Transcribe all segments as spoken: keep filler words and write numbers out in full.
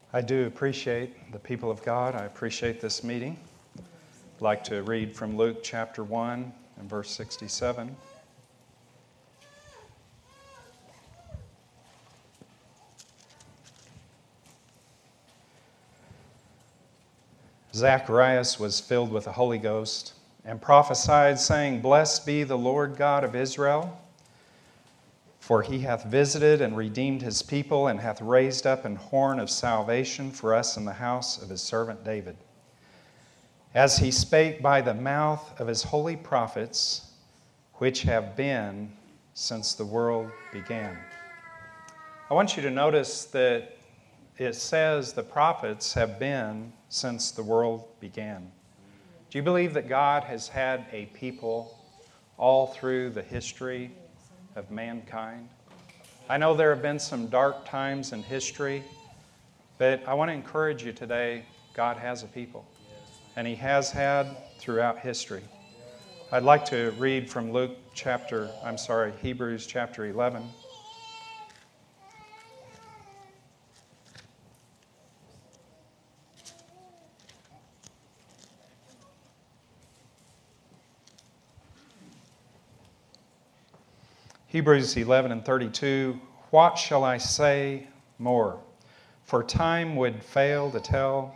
I do appreciate the people of God. I appreciate this meeting. I'd like to read from Luke chapter one and verse sixty-seven. Zacharias was filled with the Holy Ghost and prophesied, saying, Blessed be the Lord God of Israel, for he hath visited and redeemed his people, and hath raised up an horn of salvation for us in the house of his servant David, as he spake by the mouth of his holy prophets, which have been since the world began. I want you to notice that it says the prophets have been since the world began. Do you believe that God has had a people all through the history of mankind? I know there have been some dark times in history, but I want to encourage you today, God has a people, and He has had throughout history. I'd like to read from Luke chapter, I'm sorry, Hebrews chapter eleven. Hebrews eleven and thirty-two, What shall I say more? For time would fail to tell,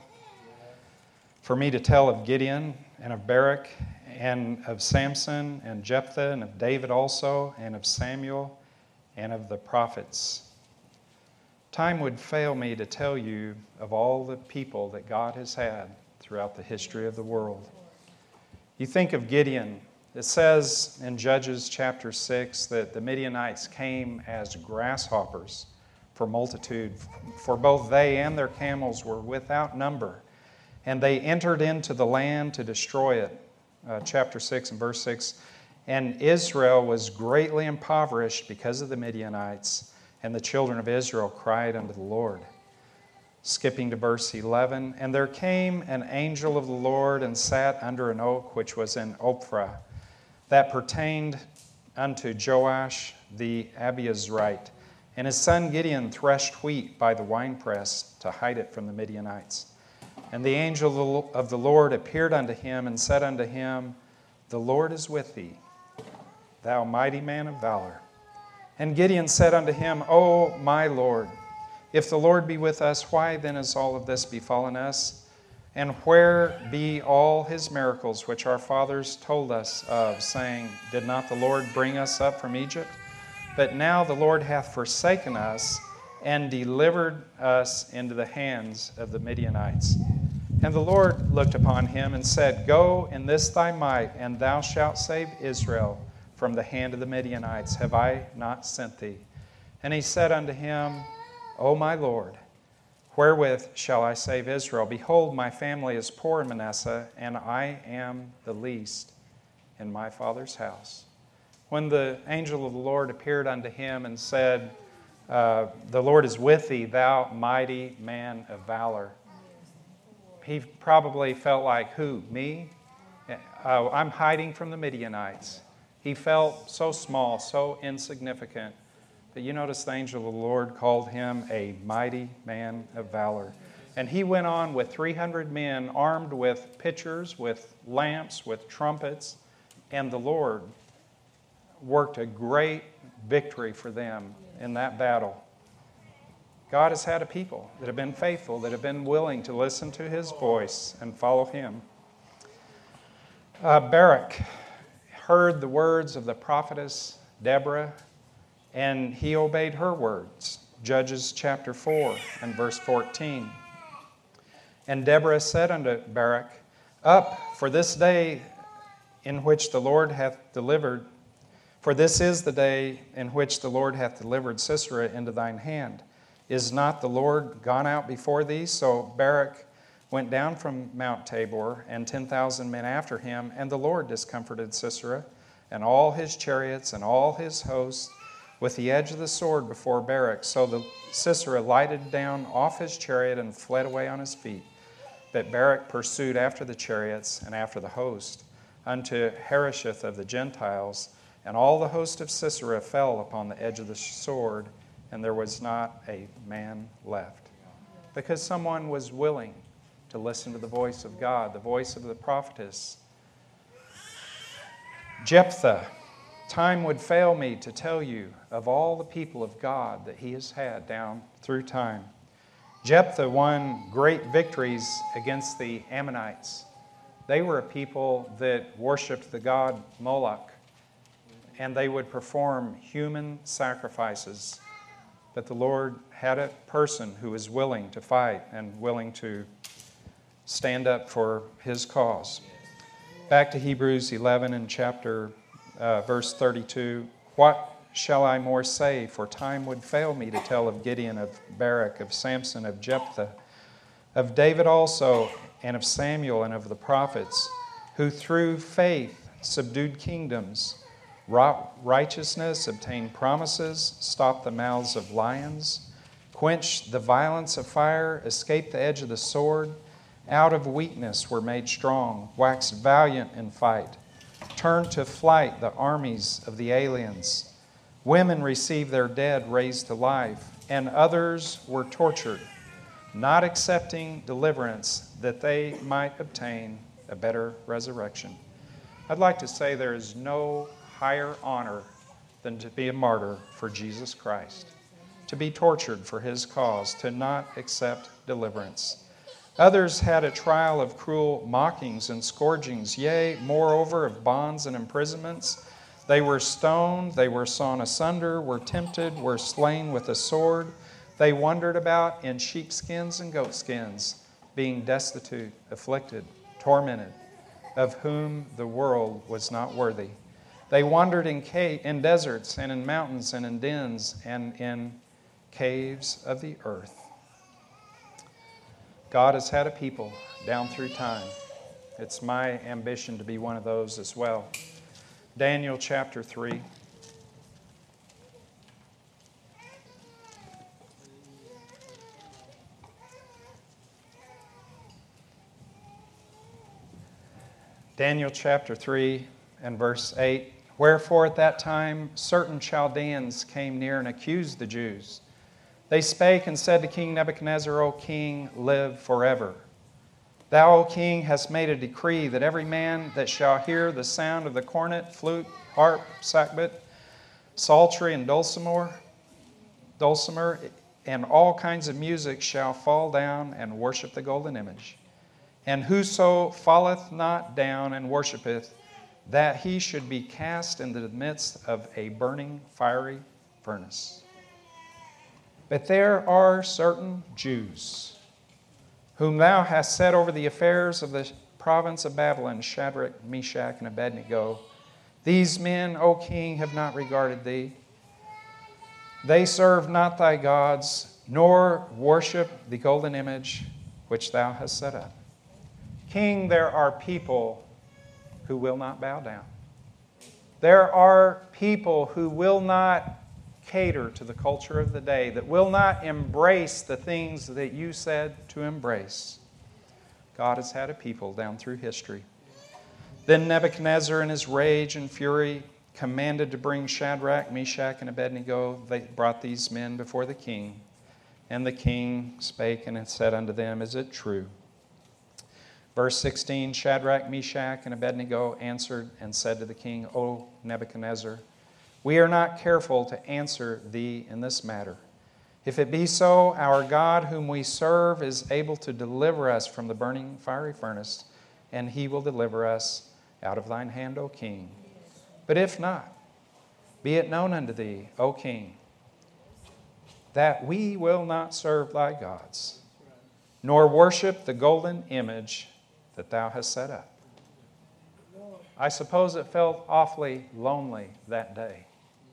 for me to tell of Gideon and of Barak and of Samson and Jephthah and of David also and of Samuel and of the prophets. Time would fail me to tell you of all the people that God has had throughout the history of the world. You think of Gideon. It says in Judges chapter six that the Midianites came as grasshoppers for multitude, for both they and their camels were without number, and they entered into the land to destroy it. Uh, chapter six and verse six, and Israel was greatly impoverished because of the Midianites, and the children of Israel cried unto the Lord. Skipping to verse eleven, and there came an angel of the Lord and sat under an oak which was in Ophrah, that pertained unto Joash the Abiezrite. And his son Gideon threshed wheat by the winepress to hide it from the Midianites. And the angel of the Lord appeared unto him and said unto him, The Lord is with thee, thou mighty man of valor. And Gideon said unto him, O my Lord, if the Lord be with us, why then is all of this befallen us? And where be all his miracles which our fathers told us of, saying, Did not the Lord bring us up from Egypt? But now the Lord hath forsaken us and delivered us into the hands of the Midianites. And the Lord looked upon him and said, Go in this thy might, and thou shalt save Israel from the hand of the Midianites. Have I not sent thee? And he said unto him, O my Lord, wherewith shall I save Israel? Behold, my family is poor in Manasseh, and I am the least in my father's house. When the angel of the Lord appeared unto him and said, uh, The Lord is with thee, thou mighty man of valor, he probably felt like, who, me? Uh, I'm hiding from the Midianites. He felt so small, so insignificant. But you notice the angel of the Lord called him a mighty man of valor. And he went on with three hundred men armed with pitchers, with lamps, with trumpets. And the Lord worked a great victory for them in that battle. God has had a people that have been faithful, that have been willing to listen to His voice and follow Him. Uh, Barak heard the words of the prophetess Deborah, and he obeyed her words. Judges chapter four and verse fourteen. And Deborah said unto Barak, Up, for this day in which the Lord hath delivered, for this is the day in which the Lord hath delivered Sisera into thine hand. Is not the Lord gone out before thee? So Barak went down from Mount Tabor, and ten thousand men after him, and the Lord discomforted Sisera, and all his chariots, and all his hosts, with the edge of the sword before Barak. So the Sisera lighted down off his chariot and fled away on his feet. But Barak pursued after the chariots and after the host, unto Harosheth of the Gentiles, and all the host of Sisera fell upon the edge of the sword, and there was not a man left. because someone was willing to listen to the voice of God, the voice of the prophetess. Jephthah, time would fail me to tell you of all the people of God that he has had down through time. Jephthah won great victories against the Ammonites. They were a people that worshiped the god Moloch, and they would perform human sacrifices. But the Lord had a person who was willing to fight and willing to stand up for his cause. Back to Hebrews eleven and chapter uh, verse thirty-two. What shall I more say? For time would fail me to tell of Gideon, of Barak, of Samson, of Jephthah, of David also, and of Samuel, and of the prophets, who through faith subdued kingdoms, wrought righteousness, obtained promises, stopped the mouths of lions, quenched the violence of fire, escaped the edge of the sword, out of weakness were made strong, waxed valiant in fight, turned to flight the armies of the aliens. Women received their dead raised to life, and others were tortured, not accepting deliverance that they might obtain a better resurrection. I'd like to say there is no higher honor than to be a martyr for Jesus Christ, to be tortured for his cause, to not accept deliverance. Others had a trial of cruel mockings and scourgings, yea, moreover, of bonds and imprisonments. They were stoned, they were sawn asunder, were tempted, were slain with a sword. They wandered about in sheepskins and goatskins, being destitute, afflicted, tormented, of whom the world was not worthy. They wandered in, cave, in deserts and in mountains and in dens and in caves of the earth. God has had a people down through time. It's my ambition to be one of those as well. Daniel chapter three. Daniel chapter three and verse eight. Wherefore at that time certain Chaldeans came near and accused the Jews. They spake and said to King Nebuchadnezzar, O king, live forever. Thou, O king, hast made a decree that every man that shall hear the sound of the cornet, flute, harp, sackbut, psaltery, and dulcimer, dulcimer, and all kinds of music shall fall down and worship the golden image. And whoso falleth not down and worshipeth, that he should be cast into the midst of a burning fiery furnace. But there are certain Jews whom thou hast set over the affairs of the province of Babylon, Shadrach, Meshach, and Abednego. These men, O king, have not regarded thee. They serve not thy gods, nor worship the golden image which thou hast set up. King, there are people who will not bow down. There are people who will not cater to the culture of the day, that will not embrace the things that you said to embrace. God has had a people down through history. Then Nebuchadnezzar in his rage and fury commanded to bring Shadrach, Meshach, and Abednego. They brought these men before the king. And the king spake and said unto them, Is it true? Verse sixteen, Shadrach, Meshach, and Abednego answered and said to the king, O Nebuchadnezzar, we are not careful to answer thee in this matter. If it be so, our God whom we serve is able to deliver us from the burning fiery furnace, and he will deliver us out of thine hand, O king. But if not, be it known unto thee, O king, that we will not serve thy gods, nor worship the golden image that thou hast set up. I suppose it felt awfully lonely that day.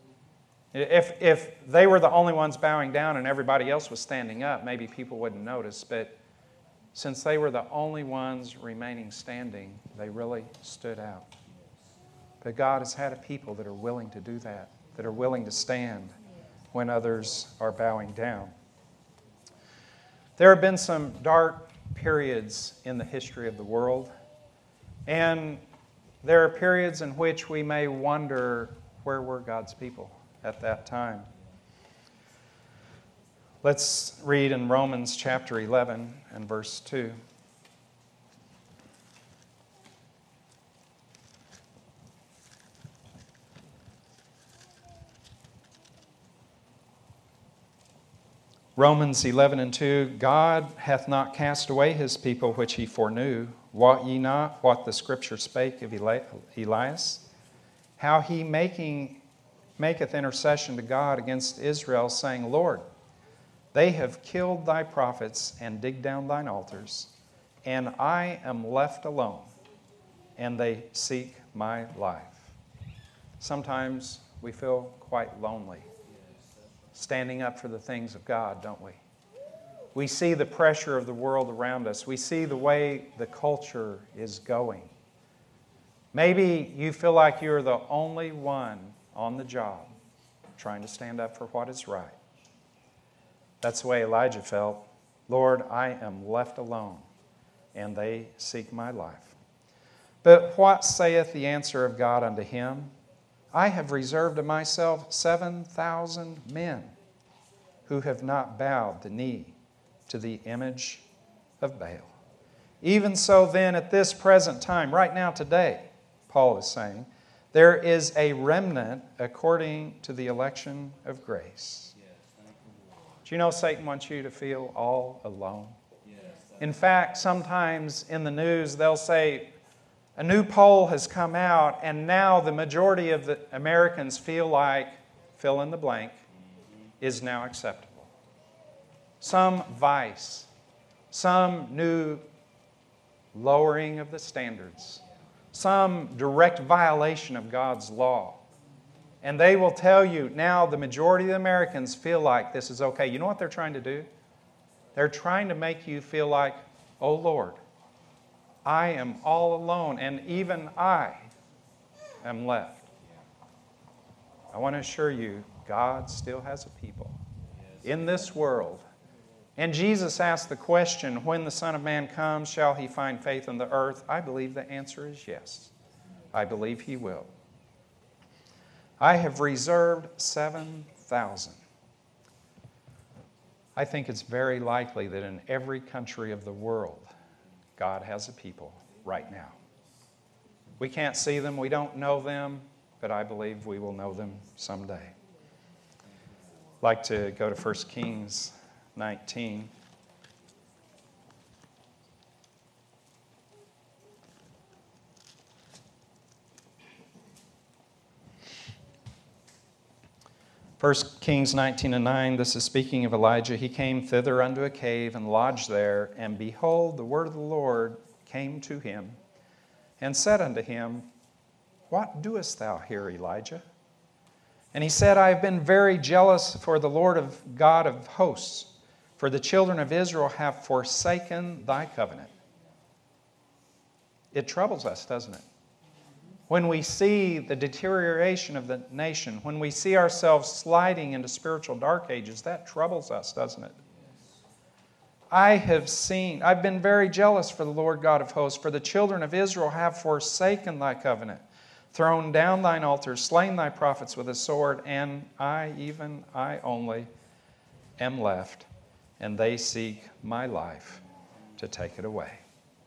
If, if they were the only ones bowing down and everybody else was standing up, maybe people wouldn't notice. But since they were the only ones remaining standing, they really stood out. But God has had a people that are willing to do that, that are willing to stand when others are bowing down. There have been some dark periods in the history of the world, and there are periods in which we may wonder, where were God's people at that time? Let's read in Romans chapter eleven and verse two. Romans eleven and two, God hath not cast away his people which he foreknew. Wot ye not what the Scripture spake of Eli- Elias? How he making, maketh intercession to God against Israel, saying, Lord, they have killed thy prophets and digged down thine altars, and I am left alone, and they seek my life. Sometimes we feel quite lonely standing up for the things of God, don't we? We see the pressure of the world around us. We see the way the culture is going. Maybe you feel like you're the only one on the job trying to stand up for what is right. That's the way Elijah felt. Lord, I am left alone, and they seek my life. But what saith the answer of God unto him? I have reserved to myself seven thousand men who have not bowed the knee to the image of Baal. Even so then, at this present time, right now today, Paul is saying, there is a remnant according to the election of grace. Do you know Satan wants you to feel all alone? In fact, sometimes in the news they'll say, a new poll has come out, and now the majority of the Americans feel like, fill in the blank, is now acceptable. Some vice, some new lowering of the standards, some direct violation of God's law. And they will tell you, now the majority of the Americans feel like this is okay. You know what they're trying to do? They're trying to make you feel like, oh Lord, I am all alone, and even I am left. I want to assure you, God still has a people in this world. And Jesus asked the question, when the Son of Man comes, shall he find faith on the earth? I believe the answer is yes. I believe he will. I have reserved seven thousand. I think it's very likely that in every country of the world, God has a people right now. We can't see them, we don't know them, but I believe we will know them someday. I'd like to go to First Kings nineteen. First Kings nineteen and nine, this is speaking of Elijah. He came thither unto a cave and lodged there, and behold, the word of the Lord came to him, and said unto him, What doest thou here, Elijah? And he said, I have been very jealous for the Lord of God of hosts, for the children of Israel have forsaken thy covenant. It troubles us, doesn't it? When we see the deterioration of the nation, when we see ourselves sliding into spiritual dark ages, that troubles us, doesn't it? I have seen, I've been very jealous for the Lord God of hosts, for the children of Israel have forsaken thy covenant, thrown down thine altars, slain thy prophets with a sword, and I, even I only, am left, and they seek my life to take it away.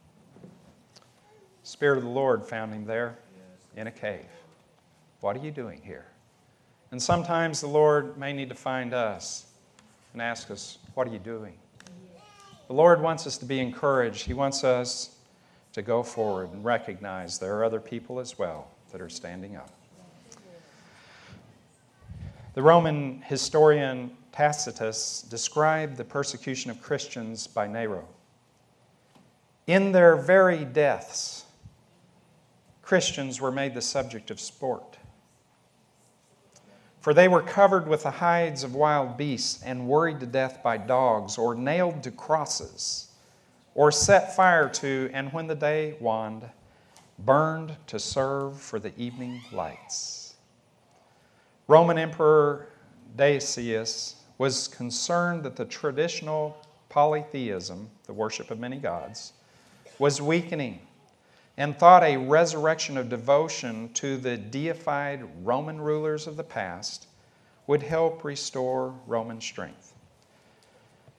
Spirit of the Lord found him there in a cave. What are you doing here? And sometimes the Lord may need to find us and ask us, what are you doing? The Lord wants us to be encouraged. He wants us to go forward and recognize there are other people as well that are standing up. The Roman historian Tacitus described the persecution of Christians by Nero. In their very deaths, Christians were made the subject of sport. For they were covered with the hides of wild beasts and worried to death by dogs, or nailed to crosses, or set fire to, and when the day waned, burned to serve for the evening lights. Roman Emperor Decius was concerned that the traditional polytheism, the worship of many gods, was weakening, and thought a resurrection of devotion to the deified Roman rulers of the past would help restore Roman strength.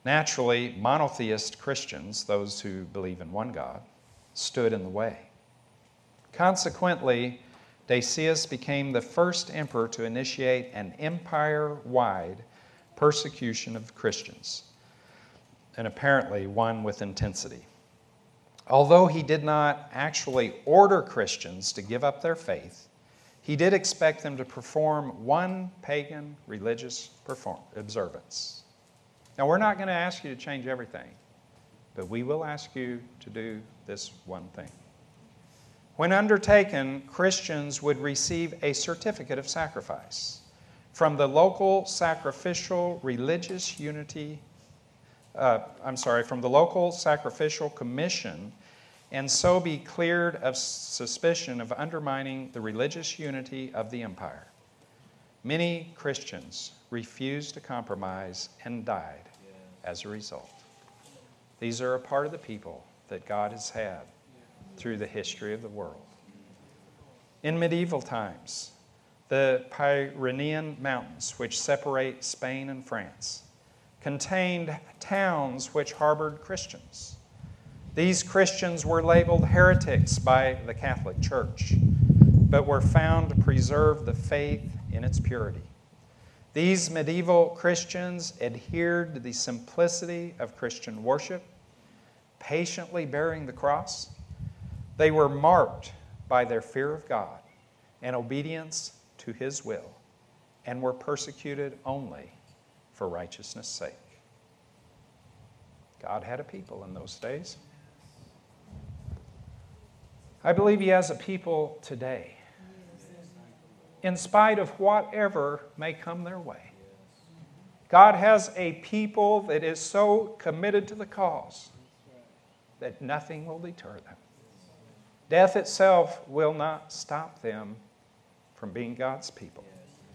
Naturally, monotheist Christians, those who believe in one God, stood in the way. Consequently, Decius became the first emperor to initiate an empire-wide persecution of Christians, and apparently one with intensity. Although he did not actually order Christians to give up their faith, he did expect them to perform one pagan religious perform- observance. Now, we're not going to ask you to change everything, but we will ask you to do this one thing. When undertaken, Christians would receive a certificate of sacrifice from the local sacrificial religious unity, uh, I'm sorry, from the local sacrificial commission, and so be cleared of suspicion of undermining the religious unity of the empire. Many Christians refused to compromise and died as a result. These are a part of the people that God has had through the history of the world. In medieval times, the Pyrenean Mountains, which separate Spain and France, contained towns which harbored Christians. These Christians were labeled heretics by the Catholic Church, but were found to preserve the faith in its purity. These medieval Christians adhered to the simplicity of Christian worship, patiently bearing the cross. They were marked by their fear of God and obedience to His will, and were persecuted only for righteousness' sake. God had a people in those days. I believe He has a people today, in spite of whatever may come their way. God has a people that is so committed to the cause that nothing will deter them. Death itself will not stop them from being God's people.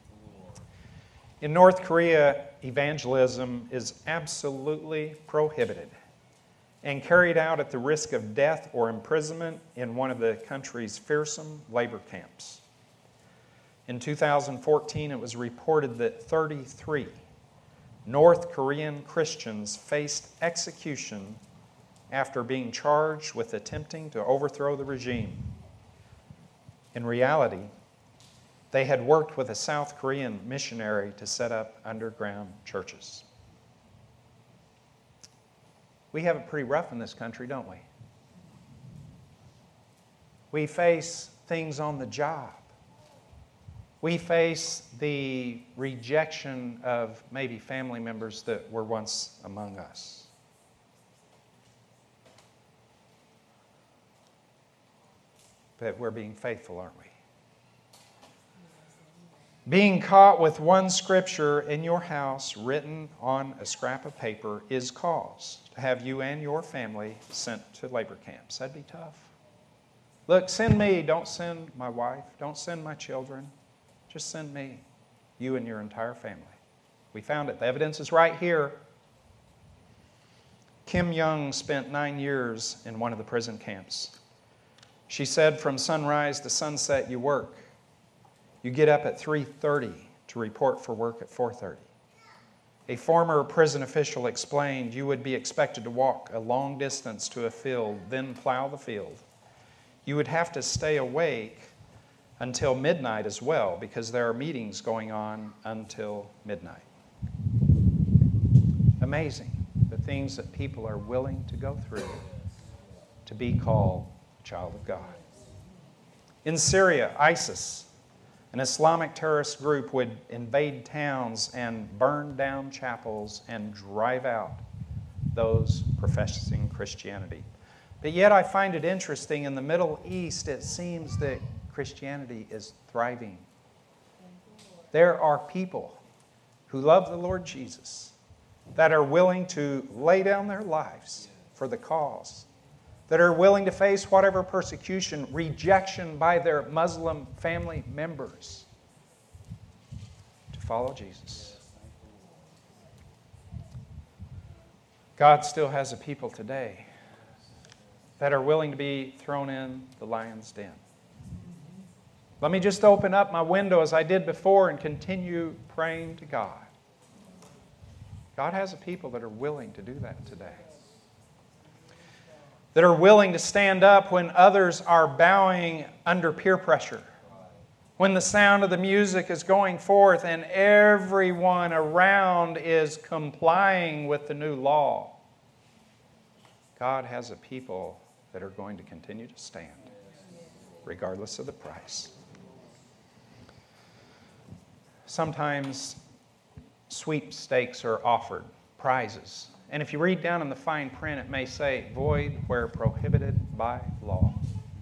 In North Korea, evangelism is absolutely prohibited and carried out at the risk of death or imprisonment in one of the country's fearsome labor camps. In two thousand fourteen, it was reported that thirty-three North Korean Christians faced execution after being charged with attempting to overthrow the regime. In reality, they had worked with a South Korean missionary to set up underground churches. We have it pretty rough in this country, don't we? We face things on the job. We face the rejection of maybe family members that were once among us. But we're being faithful, aren't we? Being caught with one scripture in your house written on a scrap of paper is cause to have you and your family sent to labor camps. That'd be tough. Look, send me. Don't send my wife. Don't send my children. Just send me, you and your entire family. We found it. The evidence is right here. Kim Young spent nine years in one of the prison camps. She said, from sunrise to sunset, you work. You get up at three thirty to report for work at four thirty. A former prison official explained you would be expected to walk a long distance to a field, then plow the field. You would have to stay awake until midnight as well, because there are meetings going on until midnight. Amazing, the things that people are willing to go through to be called a child of God. In Syria, ISIS, an Islamic terrorist group, would invade towns and burn down chapels and drive out those professing Christianity. But yet I find it interesting, in the Middle East, it seems that Christianity is thriving. There are people who love the Lord Jesus that are willing to lay down their lives for the cause, that are willing to face whatever persecution, rejection by their Muslim family members to follow Jesus. God still has a people today that are willing to be thrown in the lion's den. Let me just open up my window as I did before and continue praying to God. God has a people that are willing to do that today. That are willing to stand up when others are bowing under peer pressure. When the sound of the music is going forth and everyone around is complying with the new law. God has a people that are going to continue to stand, regardless of the price. Sometimes sweepstakes are offered, prizes. And if you read down in the fine print, it may say, void where prohibited by law.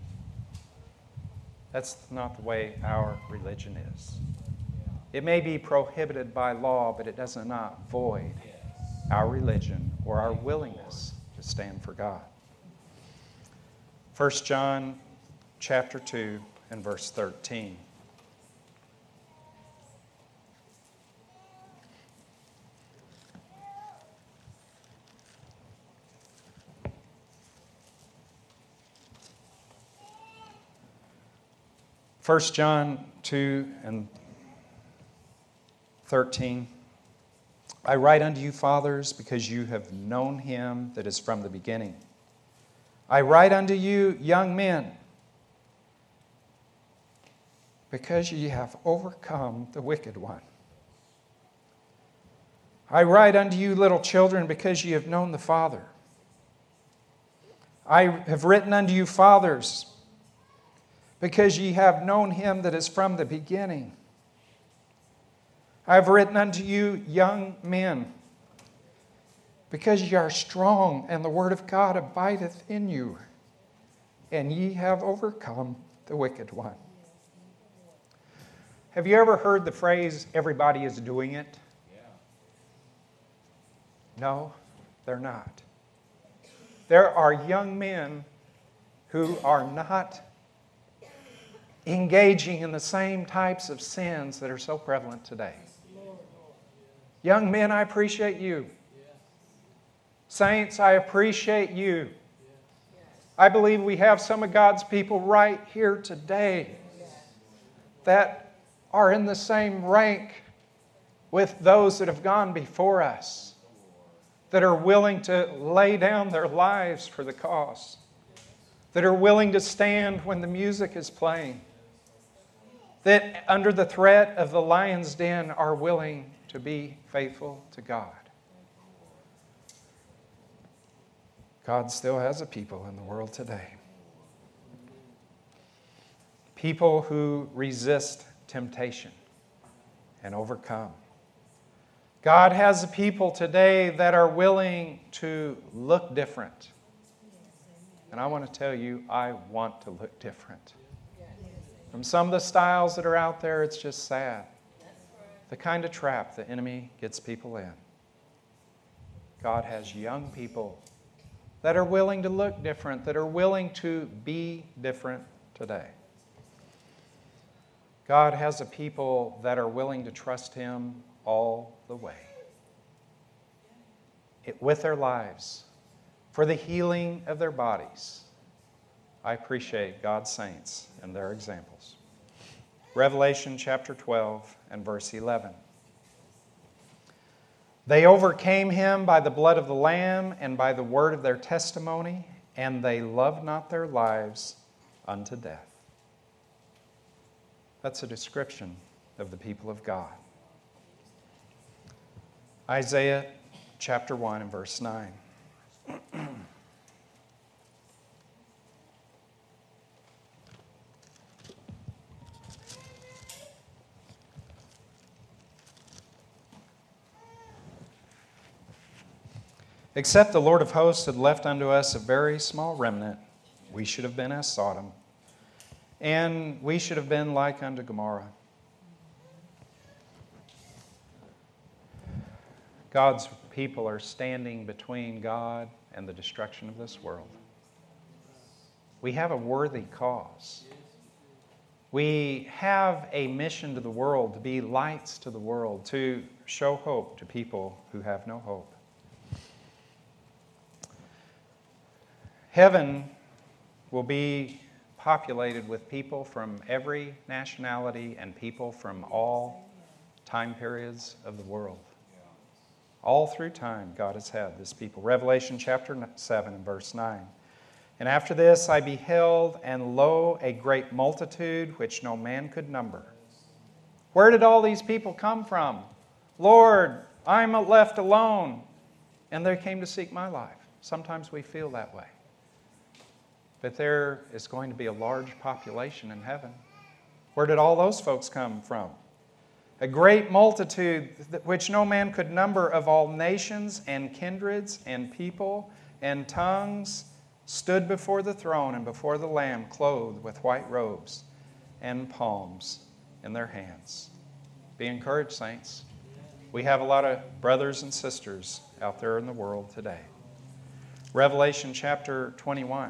That's not the way our religion is. It may be prohibited by law, but it does not void our religion or our willingness to stand for God. First John chapter two and verse thirteen. First John two and thirteen. I write unto you, fathers, because you have known him that is from the beginning. I write unto you, young men, because ye have overcome the wicked one. I write unto you, little children, because ye have known the Father. I have written unto you, fathers, because ye have known him that is from the beginning. I have written unto you, young men, because ye are strong, and the word of God abideth in you, and ye have overcome the wicked one. Have you ever heard the phrase, everybody is doing it? Yeah. No, they're not. There are young men who are not engaging in the same types of sins that are so prevalent today. Young men, I appreciate you. Saints, I appreciate you. I believe we have some of God's people right here today that are in the same rank with those that have gone before us, that are willing to lay down their lives for the cause, that are willing to stand when the music is playing, that under the threat of the lion's den are willing to be faithful to God. God still has a people in the world today. People who resist temptation and overcome. God has a people today that are willing to look different. And I want to tell you, I want to look different. From some of the styles that are out there, it's just sad. The kind of trap the enemy gets people in. God has young people that are willing to look different, that are willing to be different today. God has a people that are willing to trust Him all the way, it, with their lives, for the healing of their bodies. I appreciate God's saints and their examples. Revelation chapter twelve and verse eleven. They overcame him by the blood of the Lamb and by the word of their testimony, and they loved not their lives unto death. That's a description of the people of God. Isaiah chapter one and verse nine. Except the Lord of hosts had left unto us a very small remnant, we should have been as Sodom, and we should have been like unto Gomorrah. God's people are standing between God and the destruction of this world. We have a worthy cause. We have a mission to the world, to be lights to the world, to show hope to people who have no hope. Heaven will be populated with people from every nationality and people from all time periods of the world. All through time, God has had this people. Revelation chapter seven and verse nine. And after this I beheld, and lo, a great multitude which no man could number. Where did all these people come from? Lord, I'm left alone. And they came to seek my life. Sometimes we feel that way. But there is going to be a large population in heaven. Where did all those folks come from? A great multitude which no man could number, of all nations and kindreds and people and tongues, stood before the throne and before the Lamb, clothed with white robes and palms in their hands. Be encouraged, saints. We have a lot of brothers and sisters out there in the world today. Revelation chapter twenty-one.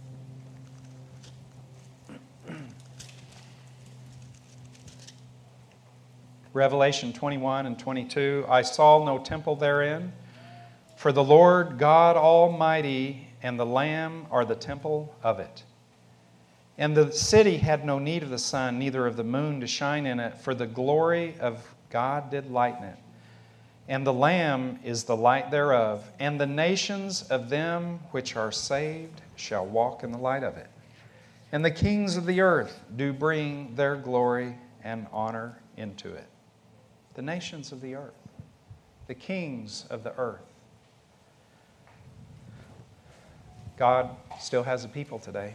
Revelation twenty-one and twenty-two. I saw no temple therein, for the Lord God Almighty and the Lamb are the temple of it. And the city had no need of the sun, neither of the moon to shine in it, for the glory of God did lighten it. And the Lamb is the light thereof, and the nations of them which are saved shall walk in the light of it. And the kings of the earth do bring their glory and honor into it. The nations of the earth, the kings of the earth. God still has a people today.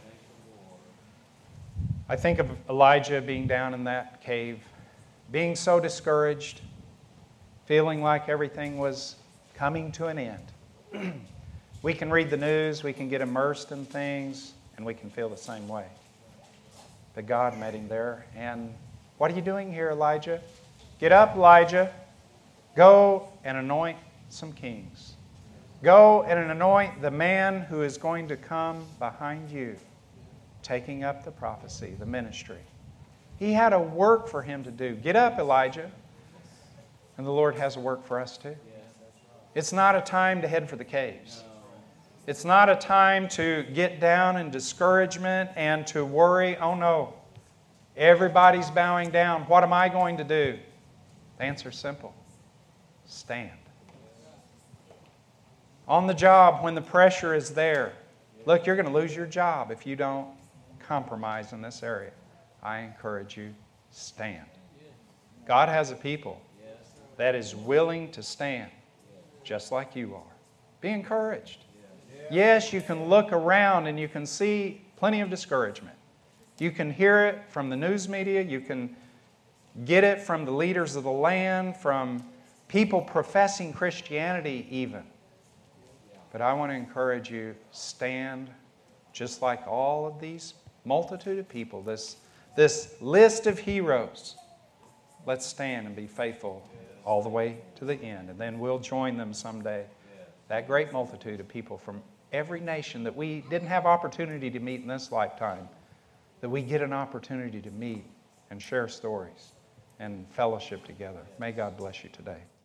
I think of Elijah being down in that cave, being so discouraged, feeling like everything was coming to an end. We can read the news, we can get immersed in things, and we can feel the same way. But God met him there, and what are you doing here, Elijah? Get up, Elijah. Go and anoint some kings. Go and anoint the man who is going to come behind you, taking up the prophecy, the ministry. He had a work for him to do. Get up, Elijah. And the Lord has a work for us too. It's not a time to head for the caves. It's not a time to get down in discouragement and to worry. Oh no, everybody's bowing down. What am I going to do? The answer is simple. Stand. On the job, when the pressure is there, look, you're going to lose your job if you don't compromise in this area. I encourage you, stand. God has a people that is willing to stand just like you are. Be encouraged. Yes, you can look around and you can see plenty of discouragement. You can hear it from the news media. You can get it from the leaders of the land, from people professing Christianity even. But I want to encourage you, stand just like all of these multitude of people, this, this list of heroes. Let's stand and be faithful all the way to the end. And then we'll join them someday. That great multitude of people from every nation that we didn't have opportunity to meet in this lifetime, that we get an opportunity to meet and share stories and fellowship together. May God bless you today.